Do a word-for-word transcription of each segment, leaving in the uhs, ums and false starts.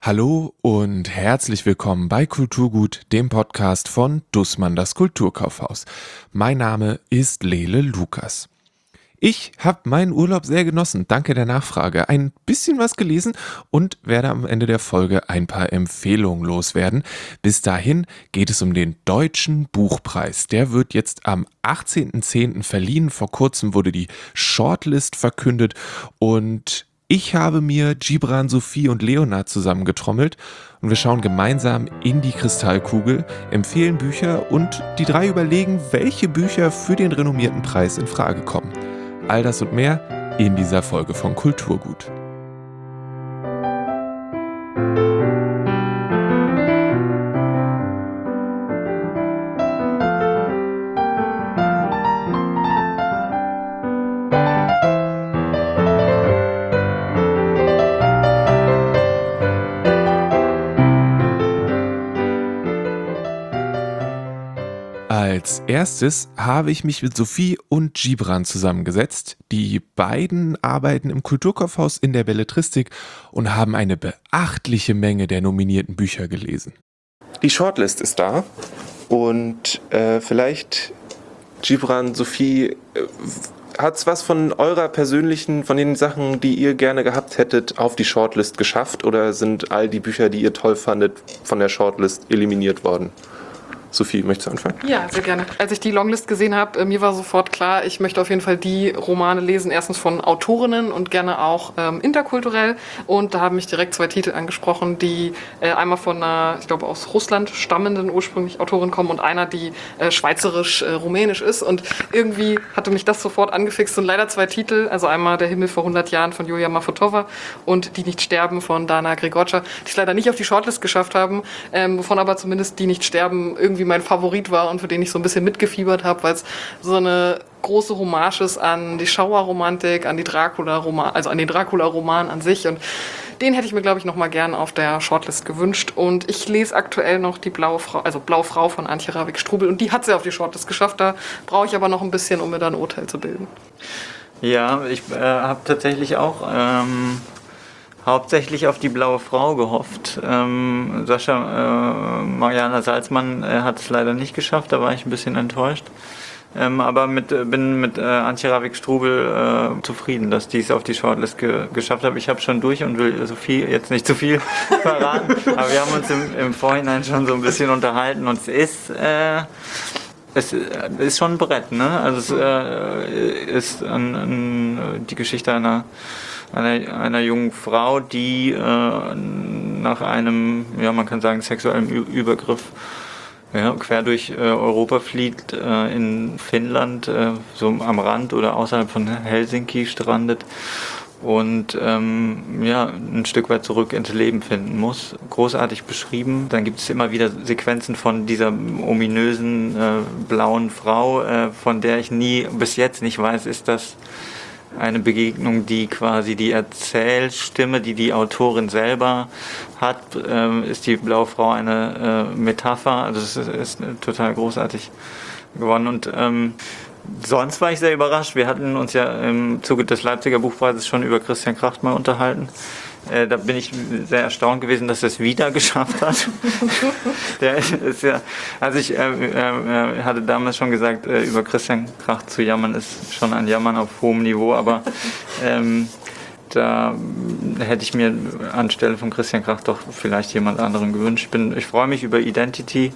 Hallo und herzlich willkommen bei Kulturgut, dem Podcast von Dussmann das Kulturkaufhaus. Mein Name ist Lele Lukas. Ich habe meinen Urlaub sehr genossen, danke der Nachfrage, ein bisschen was gelesen und werde am Ende der Folge ein paar Empfehlungen loswerden. Bis dahin geht es um den Deutschen Buchpreis. Der wird jetzt am achtzehnten zehnten verliehen. Vor kurzem wurde die Shortlist verkündet und ich habe mir Gibran, Sophie und Leonard zusammengetrommelt und wir schauen gemeinsam in die Kristallkugel, empfehlen Bücher und die drei überlegen, welche Bücher für den renommierten Preis in Frage kommen. All das und mehr in dieser Folge von Kulturgut. Als erstes habe ich mich mit Sophie und Gibran zusammengesetzt. Die beiden arbeiten im Kulturkaufhaus in der Belletristik und haben eine beachtliche Menge der nominierten Bücher gelesen. Die Shortlist ist da und äh, vielleicht, Gibran, Sophie, äh, hat's was von eurer persönlichen, von den Sachen, die ihr gerne gehabt hättet, auf die Shortlist geschafft oder sind all die Bücher, die ihr toll fandet, von der Shortlist eliminiert worden? Sophie, möchtest du anfangen? Ja, sehr gerne. Als ich die Longlist gesehen habe, mir war sofort klar, ich möchte auf jeden Fall die Romane lesen, erstens von Autorinnen und gerne auch ähm, interkulturell. Und da haben mich direkt zwei Titel angesprochen, die äh, einmal von einer, ich glaube, aus Russland stammenden ursprünglich Autorin kommen und einer, die äh, schweizerisch-rumänisch äh, ist. Und irgendwie hatte mich das sofort angefixt. Und leider zwei Titel, also einmal Der Himmel vor hundert Jahren von Julia Mafotova und Die nicht sterben von Dana Grigorcha, die es leider nicht auf die Shortlist geschafft haben, ähm, wovon aber zumindest Die nicht sterben irgendwie mein Favorit war und für den ich so ein bisschen mitgefiebert habe, weil es so eine große Hommage ist an die Schauerromantik, an die Dracula-Roman, also an den Dracula-Roman an sich und den hätte ich mir, glaube ich, noch mal gern auf der Shortlist gewünscht und ich lese aktuell noch die Blaue Frau, also Blaue Frau von Antje Ravik-Strubel und die hat sie auf die Shortlist geschafft, da brauche ich aber noch ein bisschen, um mir da ein Urteil zu bilden. Ja, ich äh, habe tatsächlich auch ähm hauptsächlich auf die Blaue Frau gehofft. Ähm, Sascha, äh, Mariana Salzmann äh, hat es leider nicht geschafft, da war ich ein bisschen enttäuscht. Ähm, aber mit, bin mit äh, Antje Ravik-Strubel äh, zufrieden, dass die es auf die Shortlist ge- geschafft hat. Ich habe schon durch und will Sophie jetzt nicht zu viel verraten, aber wir haben uns im, im Vorhinein schon so ein bisschen unterhalten und es ist... Äh, Es ist schon ein Brett, ne? Also es äh, ist an, an die Geschichte einer, einer, einer jungen Frau, die äh, nach einem, ja man kann sagen, sexuellen Ü- Übergriff ja, quer durch äh, Europa flieht, äh, in Finnland, äh, so am Rand oder außerhalb von Helsinki strandet und ähm, ja, ein Stück weit zurück ins Leben finden muss. Großartig beschrieben. Dann gibt es immer wieder Sequenzen von dieser ominösen äh, blauen Frau, äh, von der ich nie bis jetzt nicht weiß, ist das eine Begegnung, die quasi die Erzählstimme, die die Autorin selber hat, äh, ist die blaue Frau eine äh, Metapher. Also es ist, ist total großartig geworden und ähm, sonst war ich sehr überrascht. Wir hatten uns ja im Zuge des Leipziger Buchpreises schon über Christian Kracht mal unterhalten. Äh, da bin ich sehr erstaunt gewesen, dass er es wieder geschafft hat. Der ist ja, also ich äh, äh, hatte damals schon gesagt, äh, über Christian Kracht zu jammern ist schon ein Jammern auf hohem Niveau, aber ähm, da hätte ich mir anstelle von Christian Kracht doch vielleicht jemand anderen gewünscht. Ich, bin, ich freue mich über Identity.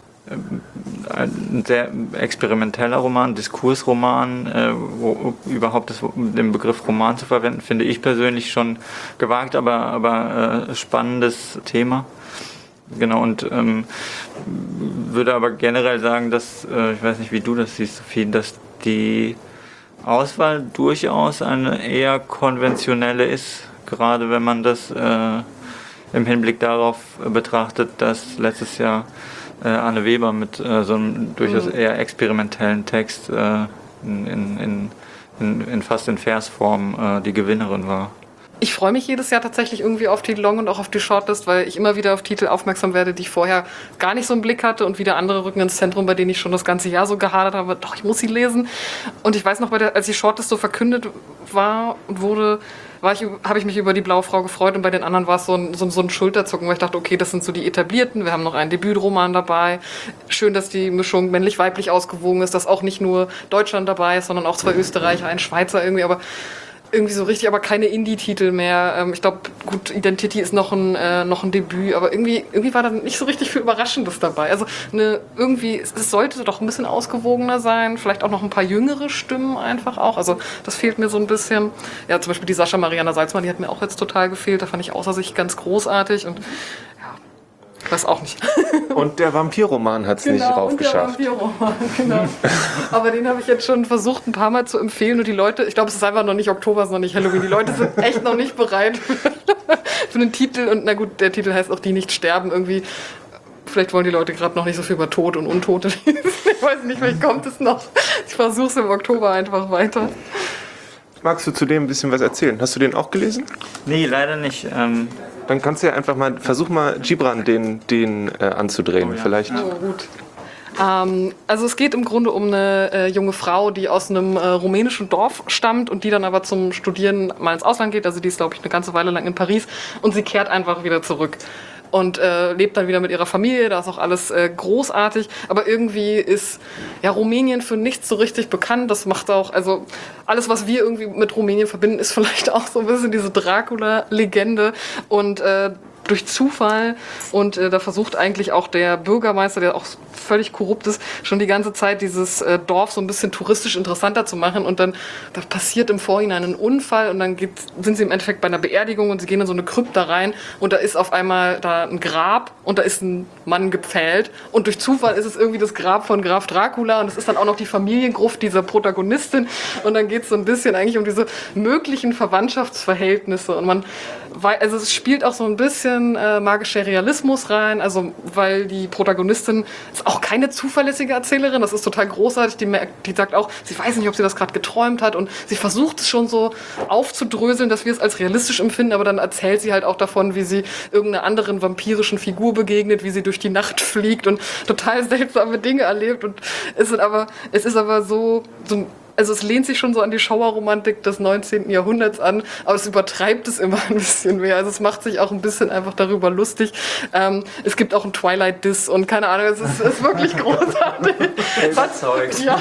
Ein sehr experimenteller Roman, Diskursroman, äh, wo überhaupt das, den Begriff Roman zu verwenden, finde ich persönlich schon gewagt, aber, aber äh, spannendes Thema. Genau, und ähm, würde aber generell sagen, dass, äh, ich weiß nicht, wie du das siehst, Sophie, dass die Auswahl durchaus eine eher konventionelle ist, gerade wenn man das äh, im Hinblick darauf betrachtet, dass letztes Jahr Anne Weber mit äh, so einem durchaus eher experimentellen Text äh, in, in, in, in fast in Versform äh, die Gewinnerin war. ich freue mich jedes Jahr tatsächlich irgendwie auf die Long- und auch auf die Shortlist, weil ich immer wieder auf Titel aufmerksam werde, die ich vorher gar nicht so im Blick hatte und wieder andere rücken ins Zentrum, bei denen ich schon das ganze Jahr so gehadert habe, doch, ich muss sie lesen. Und ich weiß noch, bei der, als die Shortlist so verkündet war und wurde, war ich, habe ich mich über die Blaue Frau gefreut und bei den anderen war es so ein, so, so ein Schulterzucken, weil ich dachte, okay, das sind so die Etablierten, wir haben noch einen Debütroman dabei. Schön, dass die Mischung männlich-weiblich ausgewogen ist, dass auch nicht nur Deutschland dabei ist, sondern auch zwei Österreicher, ein Schweizer irgendwie, aber irgendwie so richtig, aber keine Indie-Titel mehr. Ähm, ich glaube, gut, Identity ist noch ein, äh, noch ein Debüt, aber irgendwie, irgendwie war da nicht so richtig viel Überraschendes dabei. Also eine, irgendwie, es sollte doch ein bisschen ausgewogener sein, vielleicht auch noch ein paar jüngere Stimmen einfach auch. Also das fehlt mir so ein bisschen. Ja, zum Beispiel die Sascha Mariana Salzmann, die hat mir auch jetzt total gefehlt. Da fand ich außer sich ganz großartig und ich weiß auch nicht. Und der Vampirroman hat es genau, nicht raufgeschafft. Der Vampirroman, genau. Aber den habe ich jetzt schon versucht, ein paar Mal zu empfehlen. Und die Leute, ich glaube, es ist einfach noch nicht Oktober, es ist noch nicht Halloween. Die Leute sind echt noch nicht bereit für einen Titel. Und na gut, der Titel heißt auch Die nicht sterben. Irgendwie, vielleicht wollen die Leute gerade noch nicht so viel über Tod und Untote lesen. Ich weiß nicht, vielleicht kommt es noch. Ich versuche es im Oktober einfach weiter. Magst du zu dem ein bisschen was erzählen? Hast du den auch gelesen? Nee, leider nicht. Ähm Dann kannst du ja einfach mal, versuch mal Gibran den, den äh, anzudrehen. Oh ja. Vielleicht. Oh, gut. Ähm, also es geht im Grunde um eine äh, junge Frau, die aus einem äh, rumänischen Dorf stammt und die dann aber zum Studieren mal ins Ausland geht. Also die ist, glaube ich, eine ganze Weile lang in Paris und sie kehrt einfach wieder zurück. Und äh, lebt dann wieder mit ihrer Familie, da ist auch alles äh, großartig. Aber irgendwie ist ja Rumänien für nichts so richtig bekannt. Das macht auch, also alles, was wir irgendwie mit Rumänien verbinden, ist vielleicht auch so ein bisschen diese Dracula-Legende. Und äh, durch Zufall und äh, da versucht eigentlich auch der Bürgermeister, der auch völlig korrupt ist, schon die ganze Zeit dieses äh, Dorf so ein bisschen touristisch interessanter zu machen und dann da passiert im Vorhinein ein Unfall und dann geht, sind sie im Endeffekt bei einer Beerdigung und sie gehen in so eine Krypta rein und da ist auf einmal da ein Grab und da ist ein Mann gepfählt und durch Zufall ist es irgendwie das Grab von Graf Dracula und es ist dann auch noch die Familiengruft dieser Protagonistin und dann geht es so ein bisschen eigentlich um diese möglichen Verwandtschaftsverhältnisse und man, weil, also es spielt auch so ein bisschen Äh, magischer Realismus rein, also weil die Protagonistin ist auch keine zuverlässige Erzählerin, das ist total großartig, die, merkt, die sagt auch, sie weiß nicht, ob sie das gerade geträumt hat und sie versucht es schon so aufzudröseln, dass wir es als realistisch empfinden, aber dann erzählt sie halt auch davon, wie sie irgendeiner anderen vampirischen Figur begegnet, wie sie durch die Nacht fliegt und total seltsame Dinge erlebt und es ist aber, es ist aber so, so also es lehnt sich schon so an die Schauerromantik des neunzehnten Jahrhunderts an, aber es übertreibt es immer ein bisschen mehr. Also es macht sich auch ein bisschen einfach darüber lustig. Ähm, es gibt auch ein Twilight-Diss und keine Ahnung, es ist, ist wirklich großartig. Überzeugt. Ja.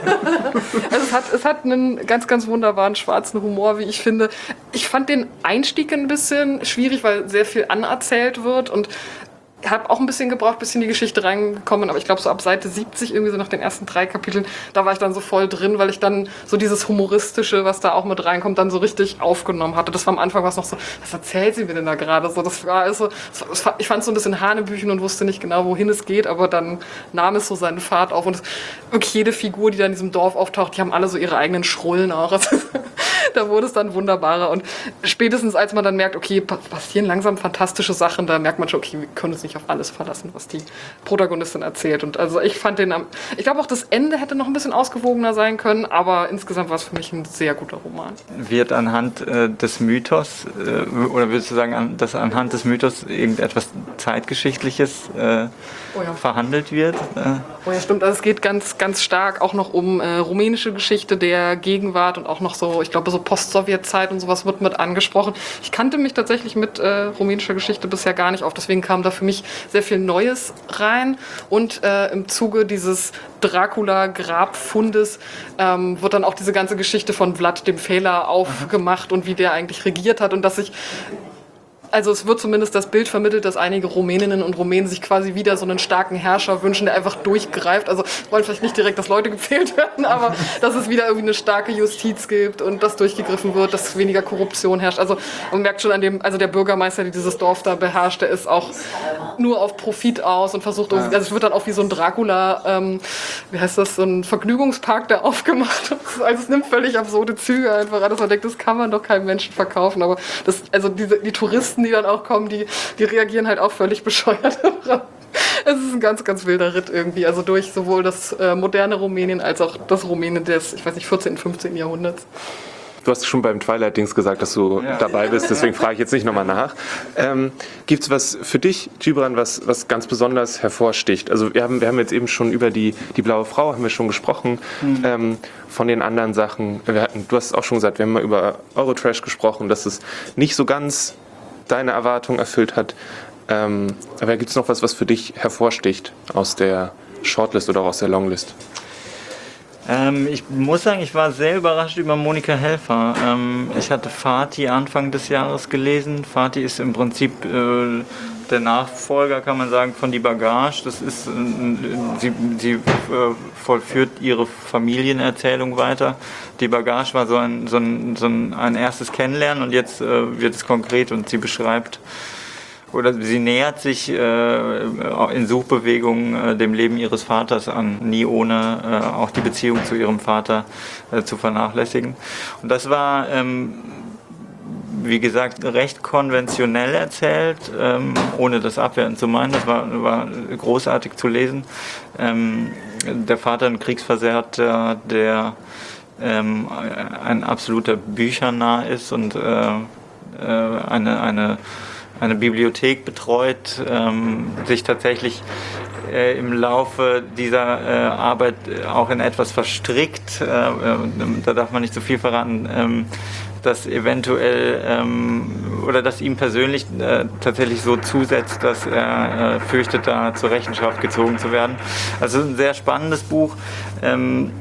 Also es hat, es hat einen ganz, ganz wunderbaren schwarzen Humor, wie ich finde. Ich fand den Einstieg ein bisschen schwierig, weil sehr viel anerzählt wird und habe auch ein bisschen gebraucht, bis in die Geschichte reingekommen, aber ich glaube so ab Seite siebzig, irgendwie so nach den ersten drei Kapiteln, da war ich dann so voll drin, weil ich dann so dieses Humoristische, was da auch mit reinkommt, dann so richtig aufgenommen hatte. Das war am Anfang was noch so, was erzählt sie mir denn da gerade? So, das war also, das war, ich fand es so ein bisschen Hanebüchen und wusste nicht genau, wohin es geht, aber dann nahm es so seinen Fahrt auf und es, wirklich jede Figur, die da in diesem Dorf auftaucht, die haben alle so ihre eigenen Schrullen auch. Also, da wurde es dann wunderbarer und spätestens als man dann merkt, okay, passieren langsam fantastische Sachen, da merkt man schon, okay, wir können uns nicht auf alles verlassen, was die Protagonistin erzählt. Und also ich fand den, ich glaube auch das Ende hätte noch ein bisschen ausgewogener sein können, aber insgesamt war es für mich ein sehr guter Roman. Wird anhand äh, des Mythos, äh, oder würdest du sagen, an, dass anhand des Mythos irgendetwas Zeitgeschichtliches äh, oh ja. verhandelt wird? Äh. Oh ja, stimmt. Also es geht ganz, ganz stark auch noch um äh, rumänische Geschichte der Gegenwart und auch noch so, ich glaube, so Post-Sowjet-Zeit und sowas wird mit angesprochen. Ich kannte mich tatsächlich mit äh, rumänischer Geschichte bisher gar nicht auf, deswegen kam da für mich sehr viel Neues rein und äh, im Zuge dieses Dracula-Grabfundes ähm, wird dann auch diese ganze Geschichte von Vlad dem Fehler aufgemacht und wie der eigentlich regiert hat und dass sich Also es wird zumindest das Bild vermittelt, dass einige Rumäninnen und Rumänen sich quasi wieder so einen starken Herrscher wünschen, der einfach durchgreift. Also wollen vielleicht nicht direkt, dass Leute gepfählt werden, aber dass es wieder irgendwie eine starke Justiz gibt und dass durchgegriffen wird, dass weniger Korruption herrscht. Also man merkt schon an dem, also der Bürgermeister, der dieses Dorf da beherrscht, der ist auch nur auf Profit aus und versucht, also es wird dann auch wie so ein Dracula, ähm, wie heißt das, so ein Vergnügungspark da aufgemacht. Also es nimmt völlig absurde Züge einfach an, dass man denkt, das kann man doch keinem Menschen verkaufen. Aber das, also diese, die Touristen, die dann auch kommen, die, die reagieren halt auch völlig bescheuert. Es ist ein ganz, ganz wilder Ritt irgendwie, also durch sowohl das äh, moderne Rumänien als auch das Rumänien des, ich weiß nicht, vierzehnten, fünfzehnten Jahrhunderts. Du hast schon beim Twilight-Dings gesagt, dass du Ja. dabei bist, deswegen frage ich jetzt nicht nochmal nach. Ähm, Gibt es was für dich, Gibran, was, was ganz besonders hervorsticht? Also wir haben, wir haben jetzt eben schon über die, die Blaue Frau haben wir schon gesprochen, mhm. ähm, von den anderen Sachen. Wir hatten, du hast auch schon gesagt, wir haben mal über Eurotrash gesprochen, dass es nicht so ganz deine Erwartung erfüllt hat. Ähm, aber gibt es noch was, was für dich hervorsticht aus der Shortlist oder auch aus der Longlist? Ähm, ich muss sagen, ich war sehr überrascht über Monika Helfer. Ähm, ich hatte Fatih Anfang des Jahres gelesen. Fatih ist im Prinzip äh, der Nachfolger, kann man sagen, von Die Bagage. Das ist, äh, sie sie äh, vollführt ihre Familienerzählung weiter. Die Bagage war so ein, so ein, so ein, ein erstes Kennenlernen und jetzt äh, wird es konkret und sie beschreibt, oder sie nähert sich äh, in Suchbewegungen äh, dem Leben ihres Vaters an, nie ohne äh, auch die Beziehung zu ihrem Vater äh, zu vernachlässigen. Und das war, ähm, wie gesagt, recht konventionell erzählt, ähm, ohne das abwerten zu meinen. Das war, war großartig zu lesen. Ähm, der Vater, ein Kriegsversehrter, der ähm, ein absoluter Büchernah ist und äh, äh, eine, eine eine Bibliothek betreut, ähm, sich tatsächlich äh, im Laufe dieser äh, Arbeit auch in etwas verstrickt, äh, äh, da darf man nicht zu viel verraten, ähm, dass eventuell ähm, oder dass ihm persönlich äh, tatsächlich so zusetzt, dass er äh, fürchtet, da zur Rechenschaft gezogen zu werden. Also ein sehr spannendes Buch. Ähm,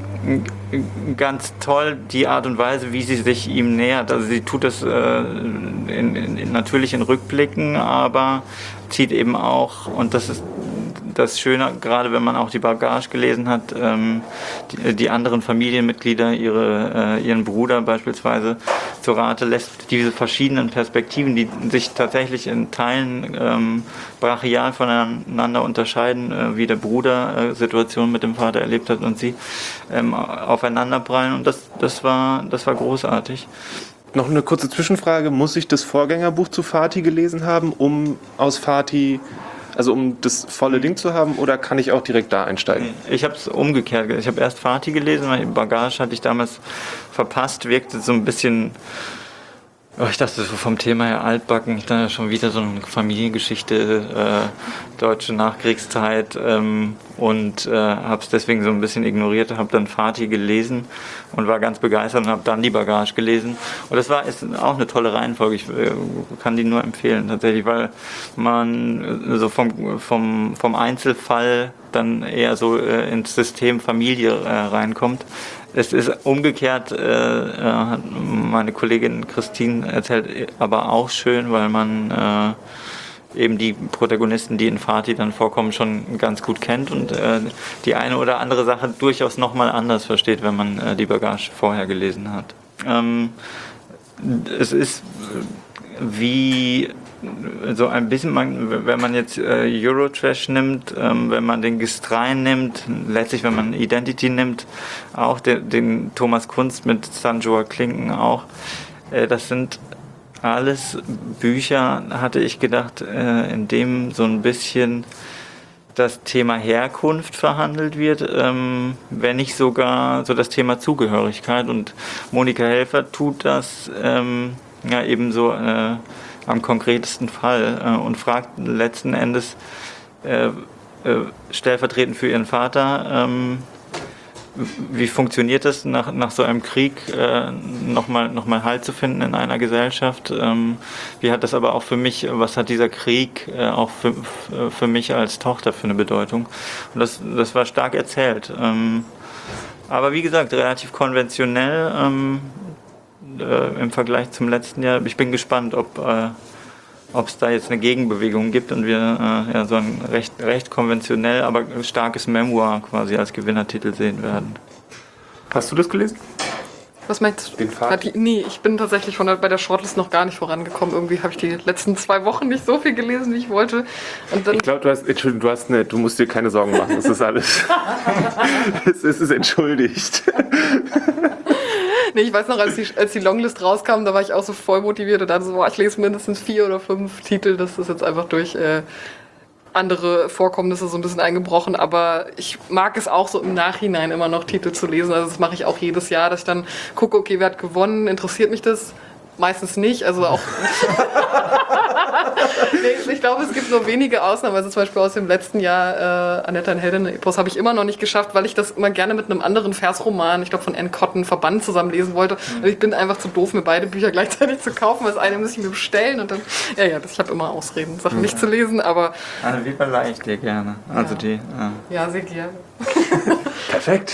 Ganz toll die Art und Weise, wie sie sich ihm nähert. Also sie tut das äh, in, in, natürlich in Rückblicken, aber zieht eben auch, und das ist das Schöne, gerade wenn man auch die Bagage gelesen hat, ähm, die, die anderen Familienmitglieder, ihre, äh, ihren Bruder beispielsweise zu Rate lässt, diese verschiedenen Perspektiven, die sich tatsächlich in Teilen ähm, brachial voneinander unterscheiden, äh, wie der Bruder äh, Situation mit dem Vater erlebt hat und sie ähm, aufeinanderprallen, und das, das, war, das war großartig. Noch eine kurze Zwischenfrage. Muss ich das Vorgängerbuch zu Fatih gelesen haben, um aus Fatih, also um das volle Ding zu haben, oder kann ich auch direkt da einsteigen? Ich habe es umgekehrt. Ich habe erst Fatih gelesen, weil Bagage hatte ich damals verpasst, wirkte so ein bisschen, oh, ich dachte so vom Thema her altbacken, ich dachte schon wieder so eine Familiengeschichte, äh, deutsche Nachkriegszeit, ähm, und äh, habe es deswegen so ein bisschen ignoriert, habe dann Fatih gelesen und war ganz begeistert und habe dann die Bagage gelesen. Und das war ist auch eine tolle Reihenfolge. Ich äh, kann die nur empfehlen tatsächlich, weil man so vom, vom, vom Einzelfall dann eher so äh, ins System Familie äh, reinkommt. Es ist umgekehrt, äh, hat meine Kollegin Christine erzählt, aber auch schön, weil man äh, eben die Protagonisten, die in Fatih dann vorkommen, schon ganz gut kennt und äh, die eine oder andere Sache durchaus nochmal anders versteht, wenn man äh, die Bagage vorher gelesen hat. Ähm, es ist wie so ein bisschen, man, wenn man jetzt äh, Eurotrash nimmt, ähm, wenn man den Gestrein nimmt, letztlich wenn man Identity nimmt, auch den, den Thomas Kunst mit Sanjoa Klinken auch, äh, das sind alles Bücher, hatte ich gedacht, äh, in dem so ein bisschen das Thema Herkunft verhandelt wird, ähm, wenn nicht sogar so das Thema Zugehörigkeit, und Monika Helfer tut das ähm, ja eben so äh, am konkretesten Fall äh, und fragt letzten Endes äh, äh, stellvertretend für ihren Vater, ähm, wie funktioniert es nach, nach so einem Krieg, äh, nochmal noch mal Halt zu finden in einer Gesellschaft? Ähm, wie hat das aber auch für mich, was hat dieser Krieg äh, auch für, für mich als Tochter für eine Bedeutung? Und das, das war stark erzählt. Ähm, aber wie gesagt, relativ konventionell ähm, äh, im Vergleich zum letzten Jahr. Ich bin gespannt, ob äh, ob es da jetzt eine Gegenbewegung gibt und wir äh, ja, so ein recht, recht konventionell, aber starkes Memoir quasi als Gewinnertitel sehen werden. Hast du das gelesen? Was meinst du? Den Fatih? Nee, ich bin tatsächlich von der, bei der Shortlist noch gar nicht vorangekommen. Irgendwie habe ich die letzten zwei Wochen nicht so viel gelesen, wie ich wollte. Und dann Ich glaube, du hast, Entschuldigung, du hast eine, du musst dir keine Sorgen machen, das ist alles. Es ist entschuldigt. Nee, ich weiß noch, als die, als die Longlist rauskam, da war ich auch so voll motiviert und dann so, boah, ich lese mindestens vier oder fünf Titel, dass das jetzt einfach durch äh, andere Vorkommnisse so ein bisschen eingebrochen, aber ich mag es auch so im Nachhinein immer noch Titel zu lesen. Also das mache ich auch jedes Jahr, dass ich dann gucke, okay, wer hat gewonnen, interessiert mich das? Meistens nicht, also auch. Nee, ich glaube, es gibt nur wenige Ausnahmen. Also zum Beispiel aus dem letzten Jahr, äh, Annette, ein Heldinnen-Epos, habe ich immer noch nicht geschafft, weil ich das immer gerne mit einem anderen Versroman, ich glaube von Anne Cotton, Verband zusammen lesen wollte. Und ich bin einfach zu doof, mir beide Bücher gleichzeitig zu kaufen. Das eine muss ich mir bestellen und dann, ja, ja, ich habe immer Ausreden, Sachen ja. nicht zu lesen, aber. Also wie verleihe ich dir gerne? Also ja. die. Ja. ja, sehr gerne. Perfekt.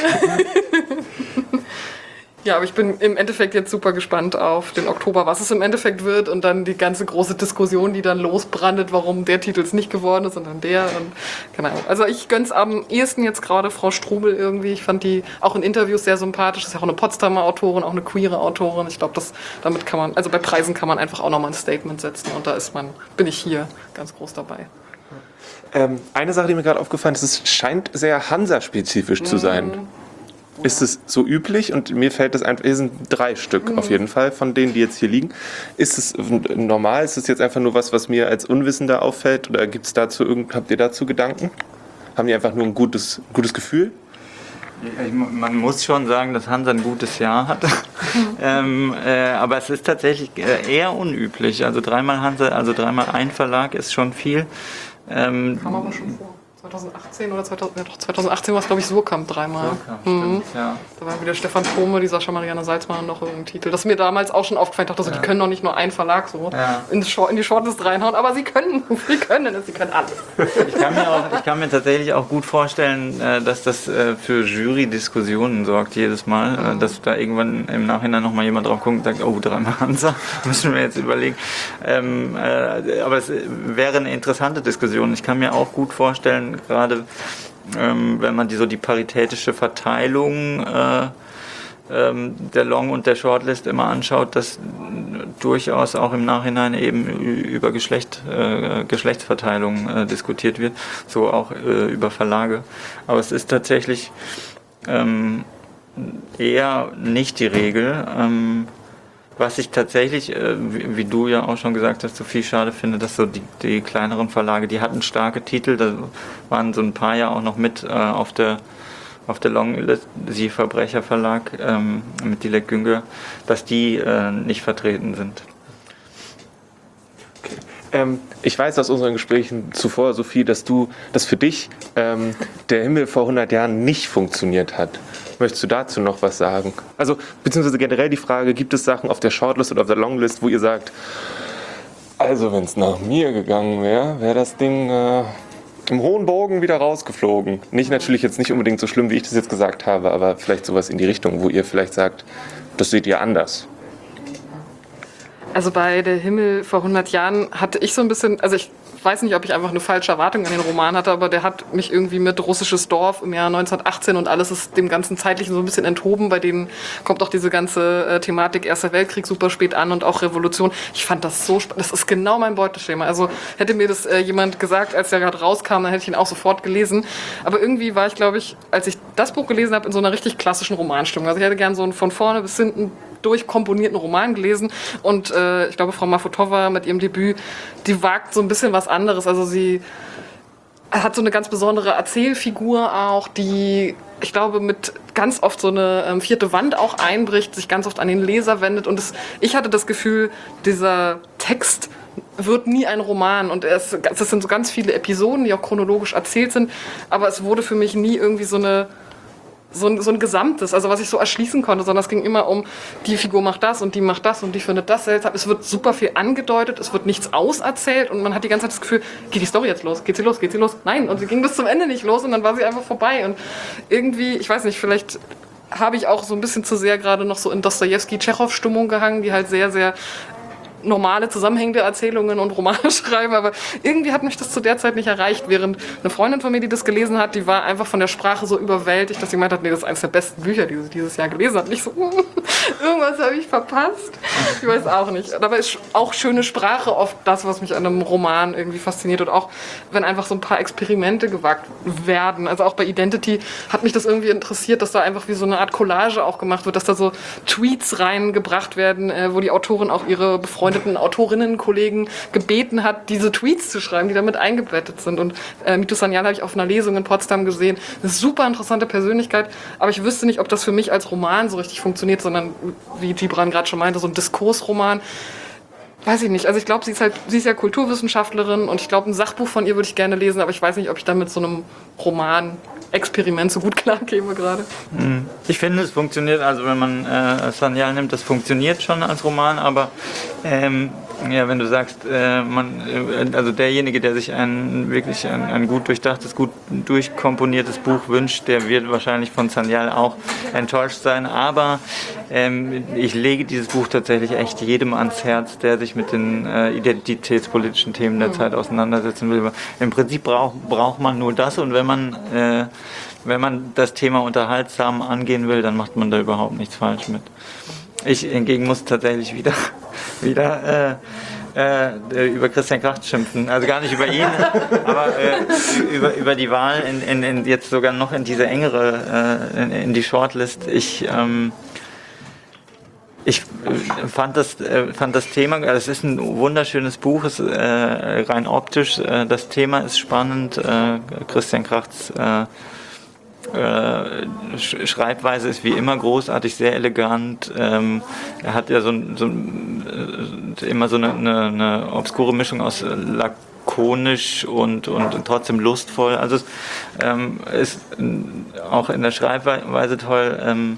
Ja, aber ich bin im Endeffekt jetzt super gespannt auf den Oktober, was es im Endeffekt wird und dann die ganze große Diskussion, die dann losbrandet, warum der Titel es nicht geworden ist, sondern der. Und, genau. Also ich gönn's am ehesten jetzt gerade Frau Strubel irgendwie. Ich fand die auch in Interviews sehr sympathisch. Das ist ja auch eine Potsdamer Autorin, auch eine queere Autorin. Ich glaube, damit kann man, also bei Preisen kann man einfach auch nochmal ein Statement setzen und da ist man, bin ich hier ganz groß dabei. Ähm, eine Sache, die mir gerade aufgefallen ist, es scheint sehr Hansa-spezifisch zu sein. Mhm. Ist es so üblich? Und mir fällt das einfach, hier sind drei Stück mhm. auf jeden Fall von denen, die jetzt hier liegen. Ist es normal? Ist es jetzt einfach nur was, was mir als Unwissender auffällt? Oder gibt's dazu irgend, habt ihr dazu Gedanken? Haben die einfach nur ein gutes, gutes Gefühl? Ich, man muss schon sagen, dass Hansa ein gutes Jahr hat. ähm, äh, aber es ist tatsächlich eher unüblich. Also dreimal Hansa, also dreimal ein Verlag ist schon viel. Ähm, Kam aber schon vor. zwanzig achtzehn oder zweitausend, ja doch, zwanzig achtzehn war es, glaube ich, Surkamp dreimal. Surkamp, mhm. stimmt, ja. Da war wieder Stefan Thome, die Sascha Marianne Salzmann und noch irgendein Titel. Das ist mir damals auch schon aufgefallen. Ich dachte, so, ja. die können doch nicht nur einen Verlag so ja. in, die Short, in die Shortlist reinhauen, aber sie können, sie können es, sie können alles. Ich kann mir, auch, ich kann mir tatsächlich auch gut vorstellen, dass das für Jury-Diskussionen sorgt jedes Mal, mhm. dass da irgendwann im Nachhinein nochmal jemand drauf guckt und sagt, oh, dreimal Hansa, müssen wir jetzt überlegen. Ähm, äh, aber es wäre eine interessante Diskussion. Ich kann mir auch gut vorstellen, gerade ähm, wenn man die, so die paritätische Verteilung äh, ähm, der Long- und der Shortlist immer anschaut, dass durchaus auch im Nachhinein eben über Geschlecht, äh, Geschlechtsverteilung äh, diskutiert wird, so auch äh, über Verlage. Aber es ist tatsächlich ähm, eher nicht die Regel. Ähm, Was ich tatsächlich, äh, wie, wie du ja auch schon gesagt hast, so viel schade finde, dass so die, die kleineren Verlage, die hatten starke Titel, da waren so ein paar ja auch noch mit äh, auf der auf der Longlist, Sie Verbrecherverlag ähm, mit Dilek Güngör, dass die äh, nicht vertreten sind. Okay. Ähm, ich weiß aus unseren Gesprächen zuvor, Sophie, dass du, dass für dich ähm, der Himmel vor hundert Jahren nicht funktioniert hat. Möchtest du dazu noch was sagen? Also, beziehungsweise generell die Frage, gibt es Sachen auf der Shortlist oder auf der Longlist, wo ihr sagt, also wenn es nach mir gegangen wäre, wäre das Ding äh, im hohen Bogen wieder rausgeflogen. Nicht natürlich jetzt nicht unbedingt so schlimm, wie ich das jetzt gesagt habe, aber vielleicht sowas in die Richtung, wo ihr vielleicht sagt, das seht ihr anders. Also bei Der Himmel vor hundert Jahren hatte ich so ein bisschen, also ich weiß nicht, ob ich einfach eine falsche Erwartung an den Roman hatte, aber der hat mich irgendwie mit Russisches Dorf im Jahr neunzehnhundertachtzehn und alles ist dem ganzen Zeitlichen so ein bisschen enthoben. Bei denen kommt auch diese ganze äh, Thematik Erster Weltkrieg super spät an und auch Revolution. Ich fand das so spannend. Das ist genau mein Beuteschema. Also hätte mir das äh, jemand gesagt, als der gerade rauskam, dann hätte ich ihn auch sofort gelesen. Aber irgendwie war ich, glaube ich, als ich das Buch gelesen habe, in so einer richtig klassischen Romanstimmung. Also ich hätte gern so einen von vorne bis hinten durchkomponierten Roman gelesen und äh, ich glaube, Frau Mafotova mit ihrem Debüt, die wagt so ein bisschen was anderes. Also sie hat so eine ganz besondere Erzählfigur auch, die, ich glaube, mit ganz oft so eine ähm, vierte Wand auch einbricht, sich ganz oft an den Leser wendet und es, ich hatte das Gefühl, dieser Text wird nie ein Roman und es, das sind so ganz viele Episoden, die auch chronologisch erzählt sind, aber es wurde für mich nie irgendwie so eine So ein, so ein Gesamtes, also was ich so erschließen konnte, sondern es ging immer um, die Figur macht das und die macht das und die findet das seltsam. Es wird super viel angedeutet, es wird nichts auserzählt und man hat die ganze Zeit das Gefühl, geht die Story jetzt los? Geht sie los? Geht sie los? Nein, und sie ging bis zum Ende nicht los und dann war sie einfach vorbei. Und irgendwie, ich weiß nicht, vielleicht habe ich auch so ein bisschen zu sehr gerade noch so in Dostojewski-Tschechow-Stimmung gehangen, die halt sehr, sehr normale, zusammenhängende Erzählungen und Romane schreiben, aber irgendwie hat mich das zu der Zeit nicht erreicht, während eine Freundin von mir, die das gelesen hat, die war einfach von der Sprache so überwältigt, dass sie gemeint hat, nee, das ist eines der besten Bücher, die sie dieses Jahr gelesen hat. Und ich so, irgendwas habe ich verpasst. Ich weiß auch nicht. Dabei ist auch schöne Sprache oft das, was mich an einem Roman irgendwie fasziniert und auch, wenn einfach so ein paar Experimente gewagt werden. Also auch bei Identity hat mich das irgendwie interessiert, dass da einfach wie so eine Art Collage auch gemacht wird, dass da so Tweets reingebracht werden, wo die Autorin auch ihre befreundeten befreundeten Autorinnenkollegen gebeten hat, diese Tweets zu schreiben, die damit eingebettet sind. Und äh, Mito Sanyal habe ich auf einer Lesung in Potsdam gesehen. Eine super interessante Persönlichkeit, aber ich wüsste nicht, ob das für mich als Roman so richtig funktioniert, sondern, wie Gibran gerade schon meinte, so ein Diskursroman. Weiß ich nicht. Also ich glaube, sie ist halt, sie ist ja Kulturwissenschaftlerin und ich glaube, ein Sachbuch von ihr würde ich gerne lesen, aber ich weiß nicht, ob ich da mit so einem Roman-Experiment so gut klarkäme gerade. Ich finde, es funktioniert, also wenn man äh, Sanyal nimmt, das funktioniert schon als Roman, aber ähm, ja, wenn du sagst, äh, man, äh, also derjenige, der sich ein wirklich ein, ein gut durchdachtes, gut durchkomponiertes Buch wünscht, der wird wahrscheinlich von Sanyal auch enttäuscht sein, aber ähm, ich lege dieses Buch tatsächlich echt jedem ans Herz, der sich mit den äh, identitätspolitischen Themen der mhm. Zeit auseinandersetzen will. Im Prinzip braucht braucht man nur das, und wenn man äh, wenn man das Thema unterhaltsam angehen will, dann macht man da überhaupt nichts falsch mit. Ich hingegen muss tatsächlich wieder, wieder äh, äh, über Christian Kracht schimpfen. Also gar nicht über ihn, aber äh, über, über die Wahl in, in, in jetzt sogar noch in diese engere, äh, in, in die Shortlist. Ich, ähm, ich fand das, äh, fand das Thema, also es ist ein wunderschönes Buch, es, äh, rein optisch, äh, das Thema ist spannend. Äh, Christian Krachts äh, Äh, Schreibweise ist wie immer großartig, sehr elegant. Ähm, er hat ja so, so äh, immer so eine, eine, eine obskure Mischung aus lakonisch und, und trotzdem lustvoll. Also es ähm, ist auch in der Schreibweise toll. Ähm,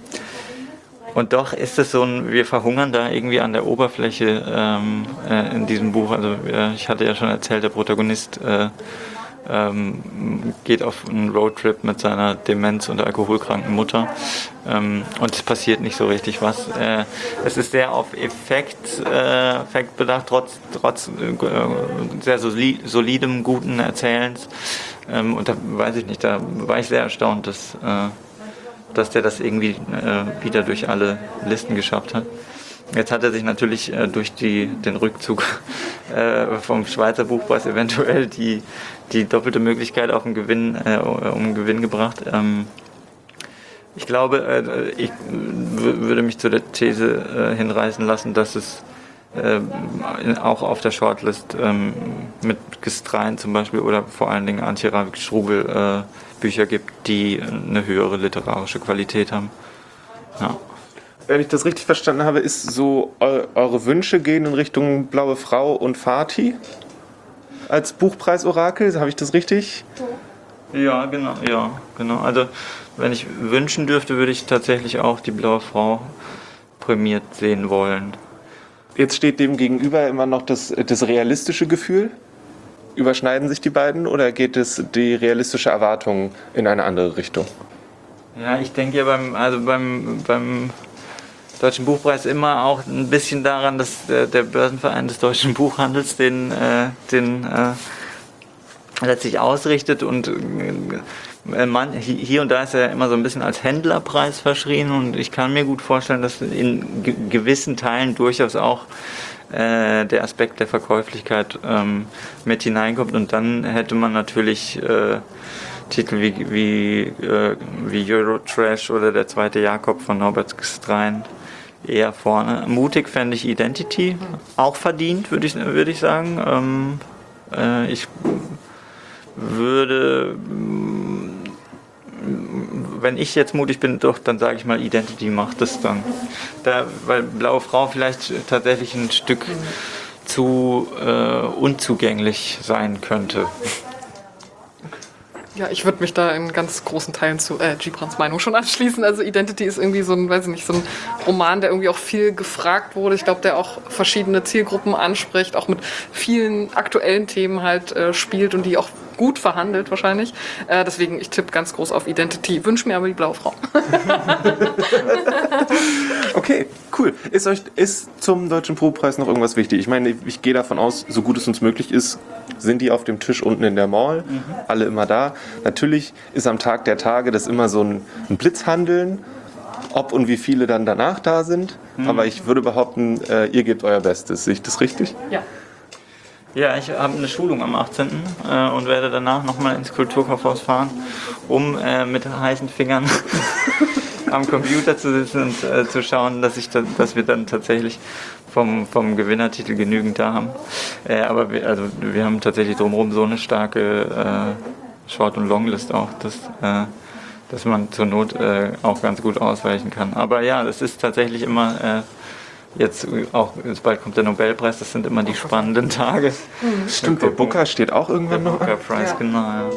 und doch ist es so ein, wir verhungern da irgendwie an der Oberfläche ähm, äh, in diesem Buch. Also äh, ich hatte ja schon erzählt, der Protagonist äh, Ähm, geht auf einen Roadtrip mit seiner demenz- und alkoholkranken Mutter, ähm, und es passiert nicht so richtig was. Äh, es ist sehr auf Effekt, äh, Effekt bedacht, trotz, trotz äh, sehr soli- solidem, guten Erzählens. Ähm, und da weiß ich nicht, da war ich sehr erstaunt, dass, äh, dass der das irgendwie äh, wieder durch alle Listen geschafft hat. Jetzt hat er sich natürlich äh, durch die, den Rückzug äh, vom Schweizer Buchpreis eventuell die, die doppelte Möglichkeit auf den Gewinn, äh, um den Gewinn gebracht. Ähm, ich glaube, äh, ich w- würde mich zu der These äh, hinreißen lassen, dass es äh, auch auf der Shortlist ähm, mit Gestrein zum Beispiel oder vor allen Dingen Antje Ravik-Strubel äh, Bücher gibt, die eine höhere literarische Qualität haben. Ja. Wenn ich das richtig verstanden habe, ist so, eu- eure Wünsche gehen in Richtung Blaue Frau und Fatih als Buchpreisorakel, habe ich das richtig? Ja, genau, ja, genau. Also wenn ich wünschen dürfte, würde ich tatsächlich auch die Blaue Frau prämiert sehen wollen. Jetzt steht dem gegenüber immer noch das, das realistische Gefühl. Überschneiden sich die beiden oder geht es die realistische Erwartung in eine andere Richtung? Ja, ich denke ja beim, also beim, beim Deutschen Buchpreis immer auch ein bisschen daran, dass der, der Börsenverein des deutschen Buchhandels den, äh, den äh, letztlich ausrichtet, und äh, man, hier und da ist er immer so ein bisschen als Händlerpreis verschrien, und ich kann mir gut vorstellen, dass in ge- gewissen Teilen durchaus auch äh, der Aspekt der Verkäuflichkeit ähm, mit hineinkommt, und dann hätte man natürlich äh, Titel wie, wie, äh, wie Eurotrash oder Der zweite Jakob von Norbert Gstrein eher vorne. Mutig fände ich Identity, auch verdient, würde ich, würde ich sagen. Ähm, äh, ich würde, wenn ich jetzt mutig bin, doch, dann sage ich mal, Identity macht es dann. Da, weil Blaue Frau vielleicht tatsächlich ein Stück zu äh, unzugänglich sein könnte. Ja, ich würde mich da in ganz großen Teilen zu äh, Gibrans Meinung schon anschließen. Also Identity ist irgendwie so ein, weiß ich nicht, so ein Roman, der irgendwie auch viel gefragt wurde. Ich glaube, der auch verschiedene Zielgruppen anspricht, auch mit vielen aktuellen Themen halt äh, spielt und die auch gut verhandelt wahrscheinlich. Äh, deswegen, ich tippe ganz groß auf Identity, wünsche mir aber die Blaue Frau. Okay, cool. Ist euch ist zum Deutschen Buchpreis noch irgendwas wichtig? Ich meine, ich, ich gehe davon aus, so gut es uns möglich ist, sind die auf dem Tisch unten in der Mall, mhm. alle immer da. Natürlich ist am Tag der Tage das immer so ein, ein Blitzhandeln, ob und wie viele dann danach da sind. Mhm. Aber ich würde behaupten, äh, ihr gebt euer Bestes. Sehe ich das richtig? Ja. Ja, ich habe eine Schulung am achtzehnten Äh, und werde danach nochmal ins Kulturkaufhaus fahren, um äh, mit heißen Fingern am Computer zu sitzen und äh, zu schauen, dass, ich da, dass wir dann tatsächlich vom, vom Gewinnertitel genügend da haben. Äh, aber wir, also, wir haben tatsächlich drumherum so eine starke äh, Short- und Longlist auch, dass, äh, dass man zur Not äh, auch ganz gut ausweichen kann. Aber ja, das ist tatsächlich immer... Äh, Jetzt auch, jetzt bald kommt der Nobelpreis, das sind immer die spannenden Tage. Mhm. Stimmt, der Booker steht auch irgendwann der noch Booker an. Prize, ja. Genau, ja.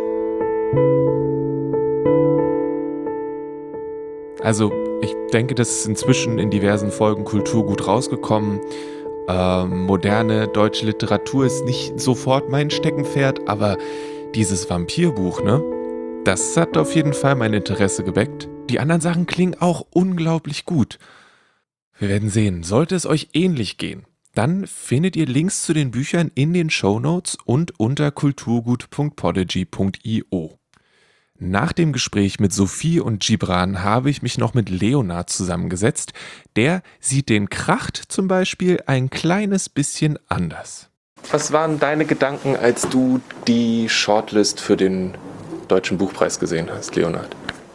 Also ich denke, das ist inzwischen in diversen Folgen Kulturgut rausgekommen. Ähm, moderne deutsche Literatur ist nicht sofort mein Steckenpferd, aber dieses Vampirbuch, ne? Das hat auf jeden Fall mein Interesse geweckt. Die anderen Sachen klingen auch unglaublich gut. Wir werden sehen. Sollte es euch ähnlich gehen, dann findet ihr Links zu den Büchern in den Shownotes und unter kulturgut punkt podigy punkt io. Nach dem Gespräch mit Sophie und Gibran habe ich mich noch mit Leonard zusammengesetzt. Der sieht den Kracht zum Beispiel ein kleines bisschen anders. Was waren deine Gedanken, als du die Shortlist für den Deutschen Buchpreis gesehen hast, Leonard?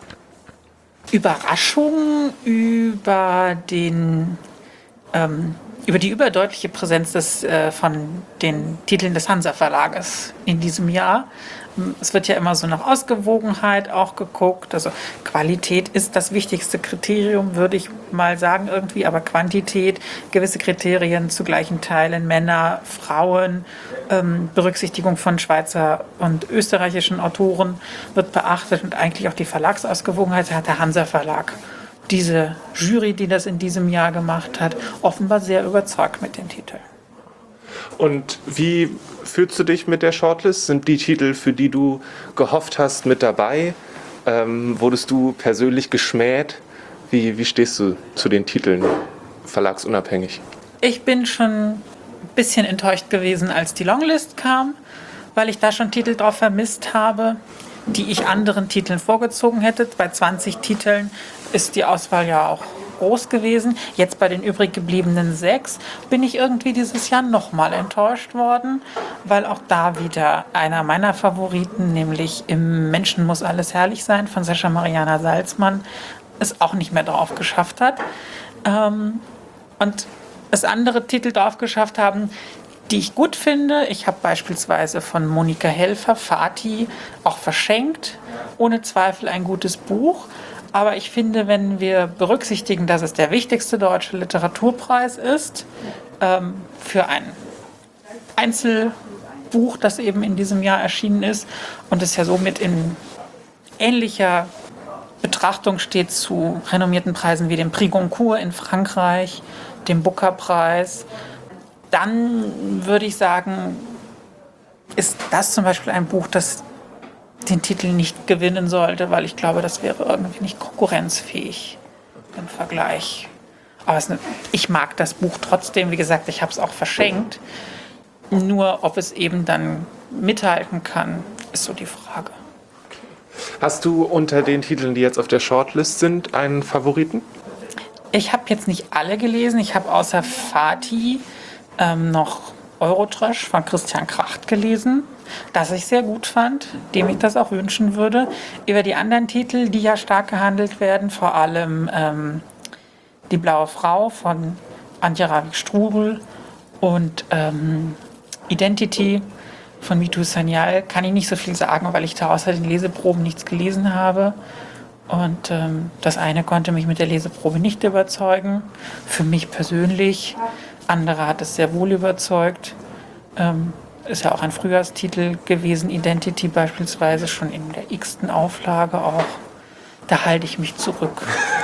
Überraschung über den ähm, über die überdeutliche Präsenz des, äh, von den Titeln des Hansa Verlages in diesem Jahr. Es wird ja immer so nach Ausgewogenheit auch geguckt. Also Qualität ist das wichtigste Kriterium, würde ich mal sagen irgendwie, aber Quantität, gewisse Kriterien zu gleichen Teilen, Männer, Frauen, ähm, Berücksichtigung von Schweizer und österreichischen Autoren wird beachtet und eigentlich auch die Verlagsausgewogenheit hat der Hansa Verlag. Diese Jury, die das in diesem Jahr gemacht hat, offenbar sehr überzeugt mit den Titeln. Und wie fühlst du dich mit der Shortlist? Sind die Titel, für die du gehofft hast, mit dabei? Ähm, wurdest du persönlich geschmäht? Wie, wie stehst du zu den Titeln, verlagsunabhängig? Ich bin schon ein bisschen enttäuscht gewesen, als die Longlist kam, weil ich da schon Titel drauf vermisst habe, die ich anderen Titeln vorgezogen hätte. Bei zwanzig Titeln ist die Auswahl ja auch groß gewesen. Jetzt bei den übrig gebliebenen sechs bin ich irgendwie dieses Jahr nochmal enttäuscht worden, weil auch da wieder einer meiner Favoriten, nämlich Im Menschen muss alles herrlich sein von Sascha Mariana Salzmann, es auch nicht mehr drauf geschafft hat. Ähm, und es andere Titel drauf geschafft haben, die ich gut finde. Ich habe beispielsweise von Monika Helfer Fati auch verschenkt. Ohne Zweifel ein gutes Buch. Aber ich finde, wenn wir berücksichtigen, dass es der wichtigste deutsche Literaturpreis ist, ähm, für ein Einzelbuch, das eben in diesem Jahr erschienen ist und es ja somit in ähnlicher Betrachtung steht zu renommierten Preisen wie dem Prix Goncourt in Frankreich, dem Booker-Preis, dann würde ich sagen, ist das zum Beispiel ein Buch, das den Titel nicht gewinnen sollte, weil ich glaube, das wäre irgendwie nicht konkurrenzfähig im Vergleich. Aber es, ich mag das Buch trotzdem, wie gesagt, ich habe es auch verschenkt. Nur ob es eben dann mithalten kann, ist so die Frage. Hast du unter den Titeln, die jetzt auf der Shortlist sind, einen Favoriten? Ich habe jetzt nicht alle gelesen. Ich habe außer Fati ähm, noch Eurotrash von Christian Kracht gelesen, das ich sehr gut fand, dem ich das auch wünschen würde. Über die anderen Titel, die ja stark gehandelt werden, vor allem ähm, Die blaue Frau von Antje Ravik-Strubel und ähm, Identity von Mitu Sanyal, kann ich nicht so viel sagen, weil ich da außer den Leseproben nichts gelesen habe. Und ähm, das eine konnte mich mit der Leseprobe nicht überzeugen, für mich persönlich. Andere hat es sehr wohl überzeugt. Ähm, ist ja auch ein Frühjahrstitel gewesen, Identity beispielsweise, schon in der x-ten Auflage auch. Da halte ich mich zurück.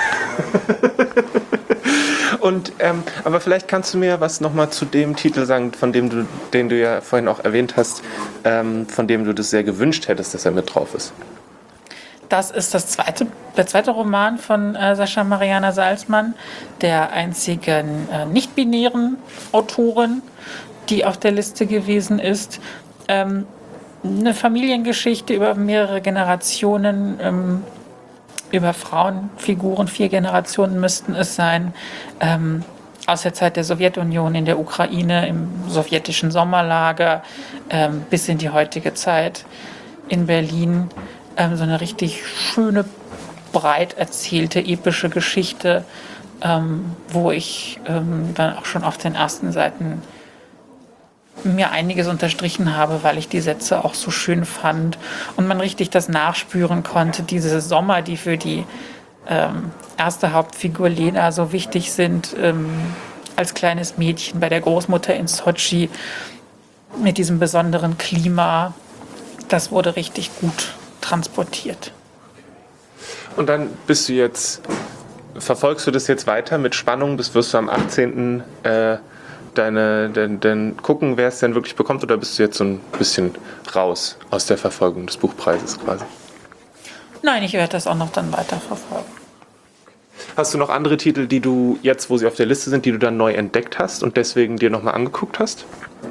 Und, ähm, aber vielleicht kannst du mir was nochmal zu dem Titel sagen, von dem du, den du ja vorhin auch erwähnt hast, ähm, von dem du das sehr gewünscht hättest, dass er mit drauf ist. Das ist das zweite, der zweite Roman von äh, Sascha Mariana Salzmann, der einzigen äh, nicht-binären Autorin, die auf der Liste gewesen ist. Ähm, eine Familiengeschichte über mehrere Generationen, ähm, über Frauenfiguren, vier Generationen müssten es sein, ähm, aus der Zeit der Sowjetunion in der Ukraine, im sowjetischen Sommerlager, ähm, bis in die heutige Zeit in Berlin. So eine richtig schöne breit erzählte, epische Geschichte, ähm, wo ich ähm, dann auch schon auf den ersten Seiten mir einiges unterstrichen habe, weil ich die Sätze auch so schön fand und man richtig das nachspüren konnte, diese Sommer, die für die ähm, erste Hauptfigur Lena so wichtig sind, ähm, als kleines Mädchen bei der Großmutter in Sotschi mit diesem besonderen Klima, das wurde richtig gut transportiert. Und dann bist du jetzt, verfolgst du das jetzt weiter mit Spannung, bis wirst du am achtzehnten Äh, deine, dein, dein gucken, wer es denn wirklich bekommt, oder bist du jetzt so ein bisschen raus aus der Verfolgung des Buchpreises quasi? Nein, ich werde das auch noch dann weiter verfolgen. Hast du noch andere Titel, die du jetzt, wo sie auf der Liste sind, die du dann neu entdeckt hast und deswegen dir nochmal angeguckt hast?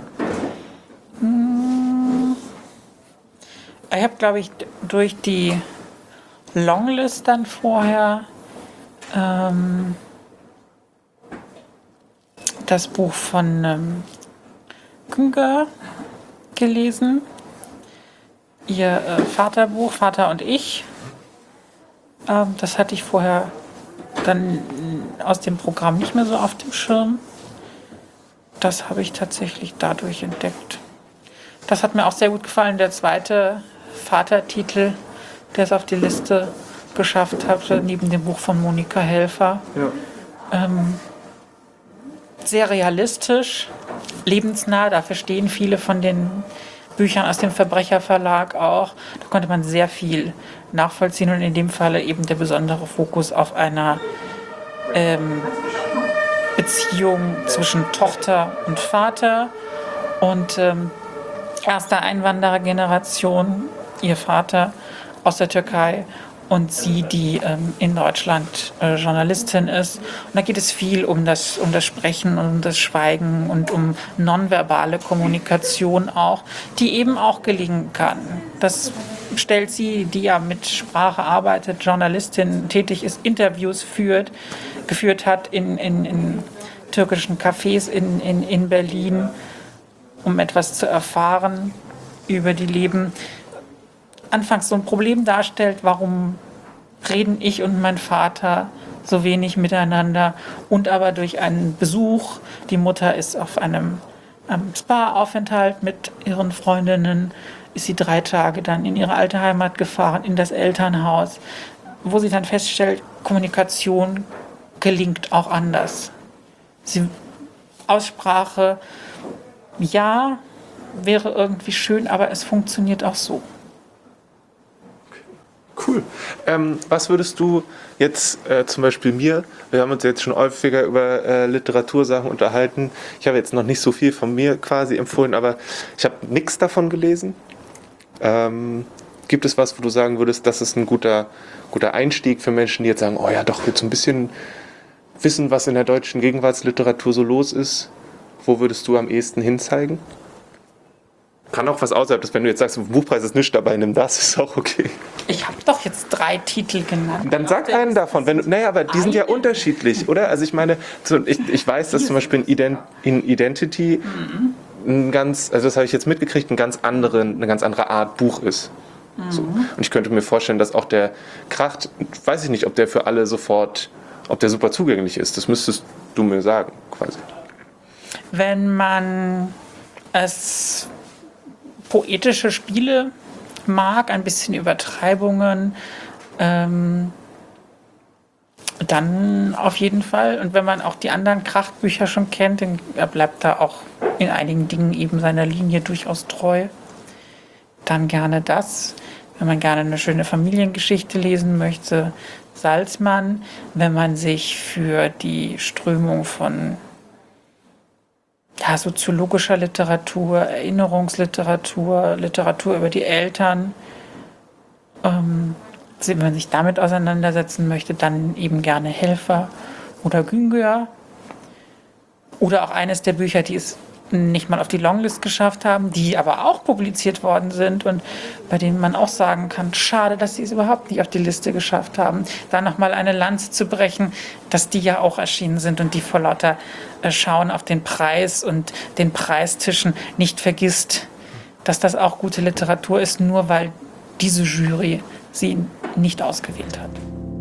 Ich habe, glaube ich, durch die Longlist dann vorher ähm, das Buch von ähm, Günger gelesen. Ihr äh, Vaterbuch, Vater und ich. Ähm, das hatte ich vorher dann aus dem Programm nicht mehr so auf dem Schirm. Das habe ich tatsächlich dadurch entdeckt. Das hat mir auch sehr gut gefallen. Der zweite Vatertitel, der es auf die Liste geschafft hat, neben dem Buch von Monika Helfer. Ja. Ähm, sehr realistisch, lebensnah. Dafür stehen viele von den Büchern aus dem Verbrecherverlag auch. Da konnte man sehr viel nachvollziehen und in dem Falle eben der besondere Fokus auf einer ähm, Beziehung zwischen Tochter und Vater und ähm, erster Einwanderergeneration, ihr Vater aus der Türkei und sie, die ähm, in Deutschland äh, Journalistin ist. Und da geht es viel um das, um das Sprechen und um das Schweigen und um nonverbale Kommunikation auch, die eben auch gelingen kann. Das stellt sie, die ja mit Sprache arbeitet, Journalistin tätig ist, Interviews führt, geführt hat in, in, in türkischen Cafés in, in, in Berlin, um etwas zu erfahren über die Leben, anfangs so ein Problem darstellt, warum reden ich und mein Vater so wenig miteinander und aber durch einen Besuch, die Mutter ist auf einem ähm, Spa-Aufenthalt mit ihren Freundinnen, ist sie drei Tage dann in ihre alte Heimat gefahren, in das Elternhaus, wo sie dann feststellt, Kommunikation gelingt auch anders. Sie, Aussprache, ja, wäre irgendwie schön, aber es funktioniert auch so. Cool. Ähm, was würdest du jetzt äh, zum Beispiel mir, wir haben uns jetzt schon häufiger über äh, Literatursachen unterhalten, ich habe jetzt noch nicht so viel von mir quasi empfohlen, aber ich habe nichts davon gelesen. Ähm, gibt es was, wo du sagen würdest, das ist ein guter, guter Einstieg für Menschen, die jetzt sagen, oh ja doch, jetzt so ein bisschen wissen, was in der deutschen Gegenwartsliteratur so los ist? Wo würdest du am ehesten hinzeigen? Kann auch was außerhalb des, wenn du jetzt sagst, Buchpreis ist nichts dabei, nimm das, ist auch okay. Ich habe doch jetzt drei Titel genannt. Dann sag einen davon. Wenn, naja, aber die sind ja unterschiedlich, oder? Also ich meine, so, ich, ich weiß, dass zum Beispiel in, Ident, in Identity ein ganz, also das habe ich jetzt mitgekriegt, ein ganz andere, eine ganz andere Art Buch ist. So. Und ich könnte mir vorstellen, dass auch der Kracht, weiß ich nicht, ob der für alle sofort, ob der super zugänglich ist. Das müsstest du mir sagen, quasi. Wenn man es poetische Spiele mag, ein bisschen Übertreibungen, ähm, dann auf jeden Fall. Und wenn man auch die anderen Krachtbücher schon kennt, dann bleibt da auch in einigen Dingen eben seiner Linie durchaus treu. Dann gerne das. Wenn man gerne eine schöne Familiengeschichte lesen möchte, Salzmann. Wenn man sich für die Strömung von ja, soziologischer Literatur, Erinnerungsliteratur, Literatur über die Eltern, ähm, wenn man sich damit auseinandersetzen möchte, dann eben gerne Helfer oder Güngör. Oder auch eines der Bücher, die es nicht mal auf die Longlist geschafft haben, die aber auch publiziert worden sind und bei denen man auch sagen kann, schade, dass sie es überhaupt nicht auf die Liste geschafft haben. Da nochmal eine Lanze zu brechen, dass die ja auch erschienen sind und die vor lauter äh, Schauen auf den Preis und den Preistischen nicht vergisst, dass das auch gute Literatur ist, nur weil diese Jury sie nicht ausgewählt hat.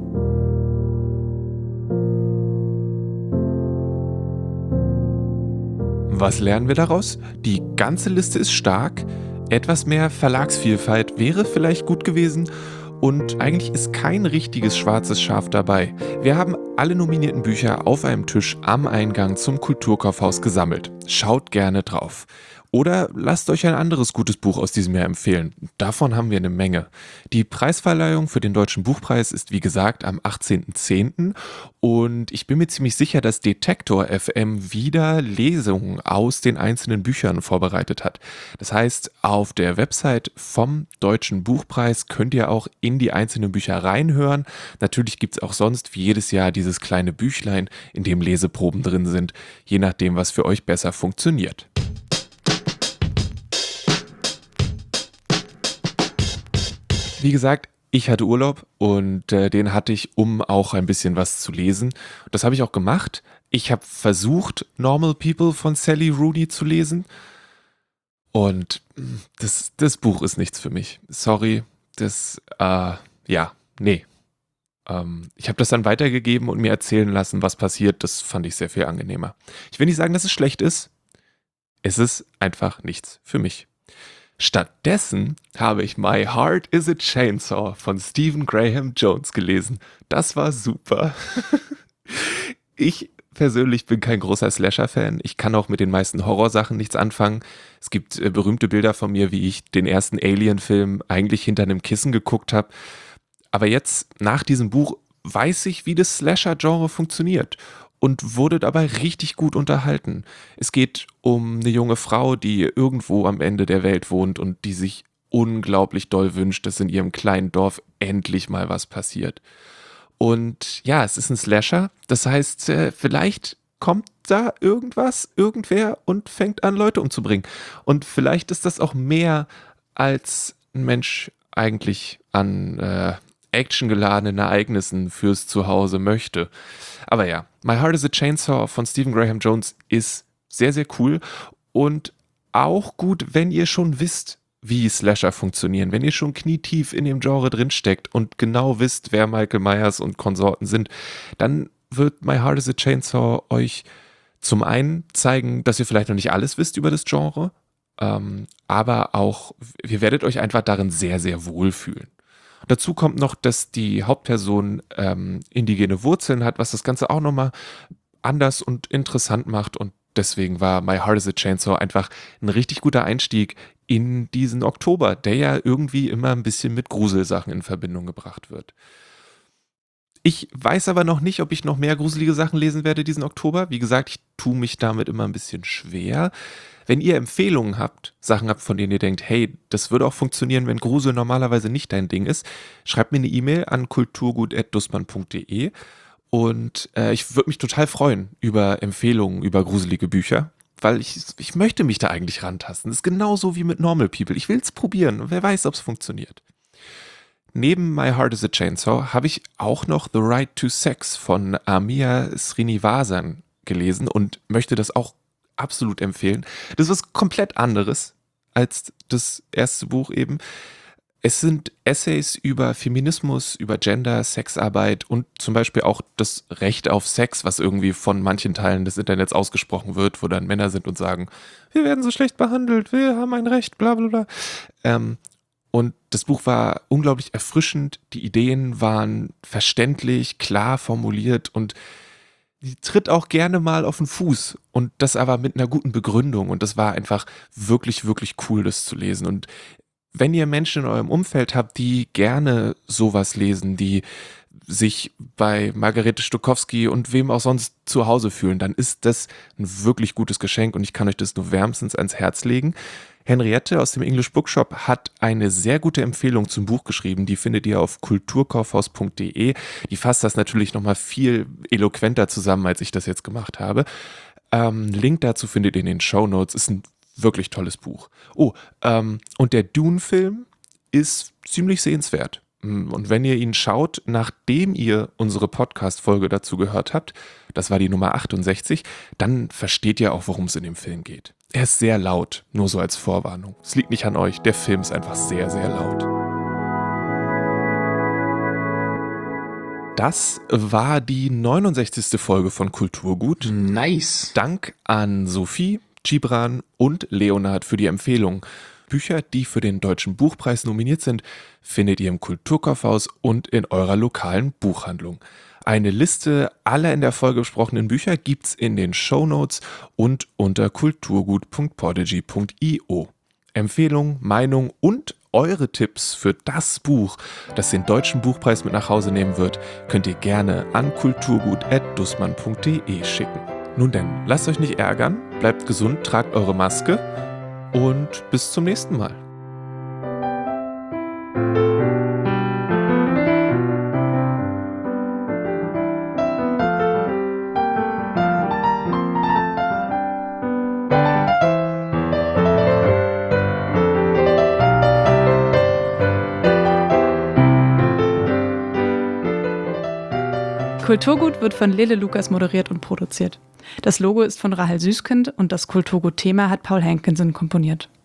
Was lernen wir daraus? Die ganze Liste ist stark, etwas mehr Verlagsvielfalt wäre vielleicht gut gewesen und eigentlich ist kein richtiges schwarzes Schaf dabei. Wir haben alle nominierten Bücher auf einem Tisch am Eingang zum Kulturkaufhaus gesammelt. Schaut gerne drauf. Oder lasst euch ein anderes gutes Buch aus diesem Jahr empfehlen. Davon haben wir eine Menge. Die Preisverleihung für den Deutschen Buchpreis ist wie gesagt am achtzehnten zehnten und ich bin mir ziemlich sicher, dass Detektor F M wieder Lesungen aus den einzelnen Büchern vorbereitet hat. Das heißt, auf der Website vom Deutschen Buchpreis könnt ihr auch in die einzelnen Bücher reinhören. Natürlich gibt es auch sonst wie jedes Jahr dieses kleine Büchlein, in dem Leseproben drin sind, je nachdem, was für euch besser funktioniert. Wie gesagt, ich hatte Urlaub und äh, den hatte ich, um auch ein bisschen was zu lesen. Das habe ich auch gemacht. Ich habe versucht, Normal People von Sally Rooney zu lesen. Und das, das Buch ist nichts für mich. Sorry, das, äh, ja, nee. Ähm, ich habe das dann weitergegeben und mir erzählen lassen, was passiert. Das fand ich sehr viel angenehmer. Ich will nicht sagen, dass es schlecht ist. Es ist einfach nichts für mich. Stattdessen habe ich My Heart is a Chainsaw von Stephen Graham Jones gelesen. Das war super. Ich persönlich bin kein großer Slasher-Fan. Ich kann auch mit den meisten Horrorsachen nichts anfangen. Es gibt äh, berühmte Bilder von mir, wie ich den ersten Alien-Film eigentlich hinter einem Kissen geguckt habe. Aber jetzt, nach diesem Buch, weiß ich, wie das Slasher-Genre funktioniert. Und wurde dabei richtig gut unterhalten. Es geht um eine junge Frau, die irgendwo am Ende der Welt wohnt und die sich unglaublich doll wünscht, dass in ihrem kleinen Dorf endlich mal was passiert. Und ja, es ist ein Slasher. Das heißt, äh, vielleicht kommt da irgendwas, irgendwer und fängt an, Leute umzubringen. Und vielleicht ist das auch mehr, als ein Mensch eigentlich an äh, actiongeladenen Ereignissen fürs Zuhause möchte. Aber ja, My Heart is a Chainsaw von Stephen Graham Jones ist sehr, sehr cool und auch gut, wenn ihr schon wisst, wie Slasher funktionieren, wenn ihr schon knietief in dem Genre drinsteckt und genau wisst, wer Michael Myers und Konsorten sind, dann wird My Heart is a Chainsaw euch zum einen zeigen, dass ihr vielleicht noch nicht alles wisst über das Genre, ähm, aber auch, ihr werdet euch einfach darin sehr, sehr wohlfühlen. Dazu kommt noch, dass die Hauptperson ähm, indigene Wurzeln hat, was das Ganze auch nochmal anders und interessant macht. Und deswegen war My Heart is a Chainsaw einfach ein richtig guter Einstieg in diesen Oktober, der ja irgendwie immer ein bisschen mit Gruselsachen in Verbindung gebracht wird. Ich weiß aber noch nicht, ob ich noch mehr gruselige Sachen lesen werde diesen Oktober. Wie gesagt, ich tue mich damit immer ein bisschen schwer. Wenn ihr Empfehlungen habt, Sachen habt, von denen ihr denkt, hey, das würde auch funktionieren, wenn Grusel normalerweise nicht dein Ding ist, schreibt mir eine E-Mail an kulturgut at dussmann punkt de und äh, ich würde mich total freuen über Empfehlungen über gruselige Bücher, weil ich, ich möchte mich da eigentlich rantasten. Das ist genauso wie mit Normal People. Ich will es probieren und wer weiß, ob es funktioniert. Neben My Heart is a Chainsaw habe ich auch noch The Right to Sex von Amia Srinivasan gelesen und möchte das auch absolut empfehlen. Das ist was komplett anderes als das erste Buch eben. Es sind Essays über Feminismus, über Gender, Sexarbeit und zum Beispiel auch das Recht auf Sex, was irgendwie von manchen Teilen des Internets ausgesprochen wird, wo dann Männer sind und sagen, wir werden so schlecht behandelt, wir haben ein Recht, bla bla bla. Ähm, und das Buch war unglaublich erfrischend, die Ideen waren verständlich, klar formuliert und die tritt auch gerne mal auf den Fuß und das aber mit einer guten Begründung und das war einfach wirklich, wirklich cool, das zu lesen. Und wenn ihr Menschen in eurem Umfeld habt, die gerne sowas lesen, die sich bei Margarete Stokowski und wem auch sonst zu Hause fühlen, dann ist das ein wirklich gutes Geschenk und ich kann euch das nur wärmstens ans Herz legen. Henriette aus dem English Bookshop hat eine sehr gute Empfehlung zum Buch geschrieben, die findet ihr auf kulturkaufhaus punkt de. Die fasst das natürlich nochmal viel eloquenter zusammen, als ich das jetzt gemacht habe. Ähm, Link dazu findet ihr in den Shownotes, ist ein wirklich tolles Buch. Oh, ähm, und der Dune-Film ist ziemlich sehenswert. Und wenn ihr ihn schaut, nachdem ihr unsere Podcast-Folge dazu gehört habt, das war die Nummer achtundsechzig, dann versteht ihr auch, worum es in dem Film geht. Er ist sehr laut, nur so als Vorwarnung. Es liegt nicht an euch, der Film ist einfach sehr, sehr laut. Das war die neunundsechzigste Folge von Kulturgut. Nice. Dank an Sophie, Gibran und Leonhard für die Empfehlung. Bücher, die für den Deutschen Buchpreis nominiert sind, findet ihr im Kulturkaufhaus und in eurer lokalen Buchhandlung. Eine Liste aller in der Folge besprochenen Bücher gibt's in den Shownotes und unter kulturgut punkt podigy punkt io. Empfehlungen, Meinungen und eure Tipps für das Buch, das den Deutschen Buchpreis mit nach Hause nehmen wird, könnt ihr gerne an kulturgut at dussmann punkt de schicken. Nun denn, lasst euch nicht ärgern, bleibt gesund, tragt eure Maske und bis zum nächsten Mal. Kulturgut wird von Lele Lukas moderiert und produziert. Das Logo ist von Rahel Süskind und das Kulturgut-Thema hat Paul Hankinson komponiert.